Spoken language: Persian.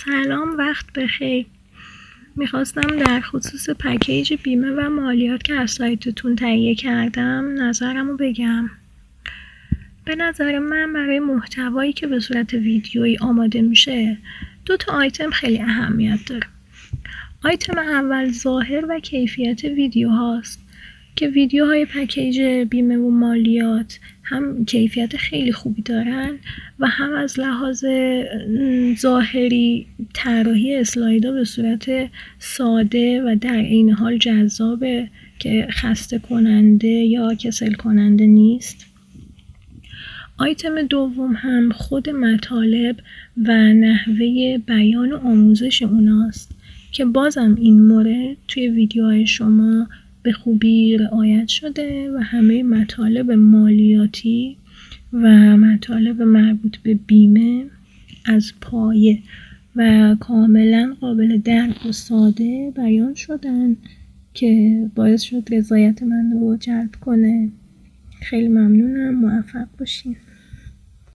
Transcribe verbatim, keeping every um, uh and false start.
سلام، وقت بخیر. میخواستم در خصوص پکیج بیمه و مالیات که از سایتتون تهیه کردم نظرمو بگم. به نظر من برای محتوایی که به صورت ویدیویی آماده میشه دو تا آیتم خیلی اهمیت داره. آیتم اول ظاهر و کیفیت ویدیو هاست که ویدیوهای پکیج بیمه و مالیات هم کیفیت خیلی خوبی دارن و هم از لحاظ ظاهری طراحی اسلایدها به صورت ساده و در عین حال جذابه که خسته کننده یا کسل کننده نیست. آیتم دوم هم خود مطالب و نحوه بیان و آموزش اوناست که بازم این مورد توی ویدیوهای شما به خوبی رعایت شده و همه مطالب مالیاتی و مطالب مربوط به بیمه از پایه و کاملا قابل درک و ساده بیان شدن که باعث شد رضایت من رو جلب کنه. خیلی ممنونم، موفق باشین.